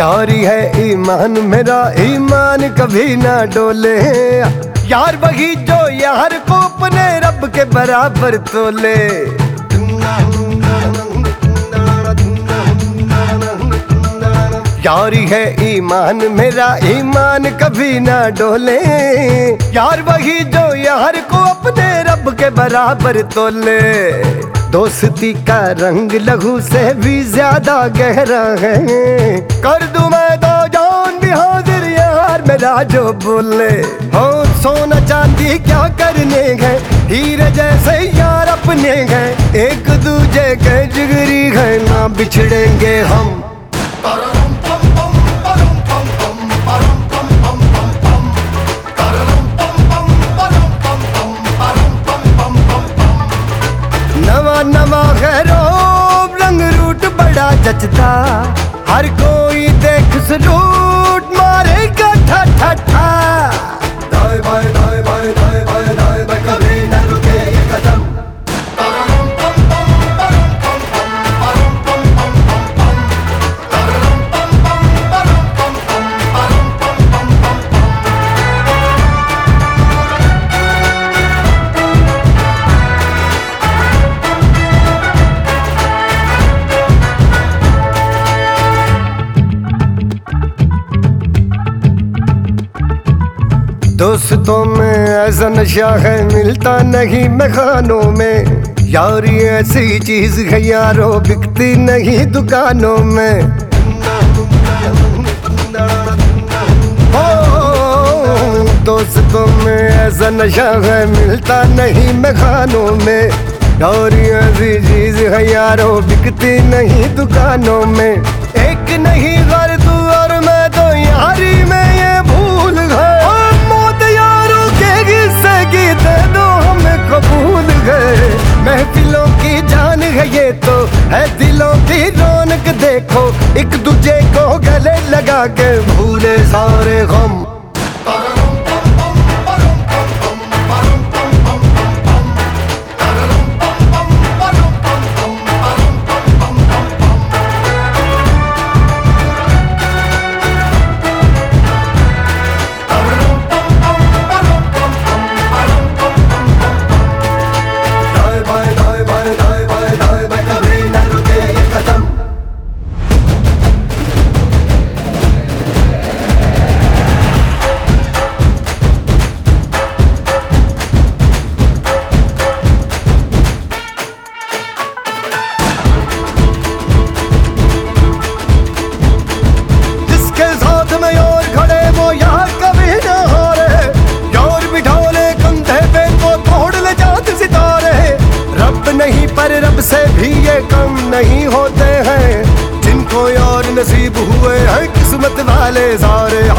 यारी है ईमान मेरा, ईमान कभी ना डोले। यार वही जो यार को अपने रब के बराबर तोले। यारी है ईमान मेरा, ईमान कभी ना डोले। यार वही जो यार को अपने रब के बराबर तोले। दोस्ती का रंग लहू से भी ज्यादा गहरा है। कर दूं मैं तो जान भी हाजिर यार मेरा जो बोले। हो सोना चांदी क्या करने हैं, हीरे जैसे यार अपने हैं। एक दूजे के जिगरी है, ना बिछड़ेंगे हम। नवा नवा खैरो रंग रूट बड़ा जचता। हर कोई देख सलूट मारेगा ठा ठा ठा। दाएं बाएं दाएं बाएं दाएं बाएं दाएं बाएं कभी न रुके ये कदम। दोस्तों में ऐसा नशा है मिलता नहीं मैखानों में। यारी ऐसी चीज है यारो बिकती नहीं दुकानों में। दोस्तों में ऐसा नशा है मिलता नहीं मैखानों में। यारी ऐसी चीज है यारो बिकती नहीं दुकानों में। एक नहीं घर तू और मैं तो यारी में ये भूल गए। कबूल गए महफिलों की जान है ये तो है दिलों की रौनक। देखो एक दूजे को गले लगा के भूले सारे गम। पर रब से भी ये कम नहीं होते हैं। जिनको यार नसीब हुए हैं किस्मत वाले सारे।